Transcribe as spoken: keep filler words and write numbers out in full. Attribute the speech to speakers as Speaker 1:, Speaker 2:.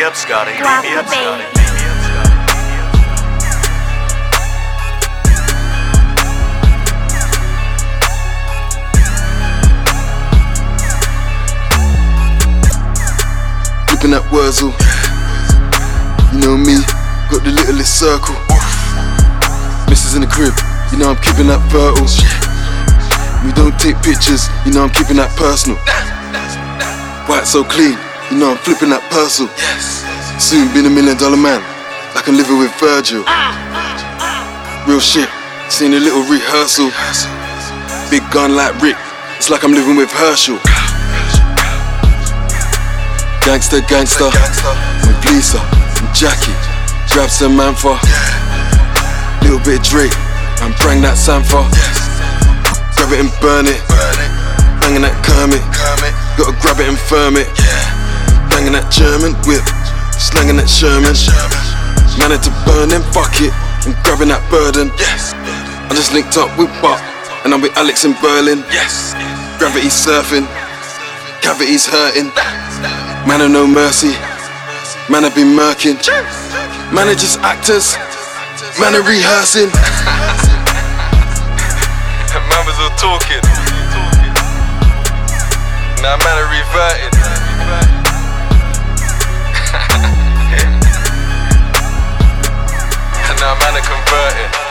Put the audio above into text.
Speaker 1: me up, Scotty.
Speaker 2: Drop
Speaker 1: Beat me
Speaker 2: the
Speaker 1: up, Scotty.
Speaker 2: bass.
Speaker 1: Beat me up, Scotty.
Speaker 3: Whipping that Wurzel, you know me, got the littlest circle. Missus in the crib, you know I'm keeping that fertile. We don't take pictures, you know I'm keeping that personal. White so clean, you know I'm flipping that parcel. Soon been a million dollar man, like I'm living with Virgil. Real shit, seen a little rehearsal. Big gun like Rick, it's like I'm living with Herschel. Gangster, gangster, with Lisa and Jackie, grab some Manfa. Little bit of Drake, and bring that Sanfa. Grab it and burn it, banging that Kermit. Gotta grab it and firm it, banging that German whip, slanging that Sherman. Managed to burn them, fuck it, and grabbing that burden. I just linked up with Buck, and I'm with Alex in Berlin. Gravity surfing, cavities hurting. Man of no mercy, man have been murking. Man are just actors, man are rehearsing.
Speaker 4: Man was all talking. Now man are reverting. And now man are converting.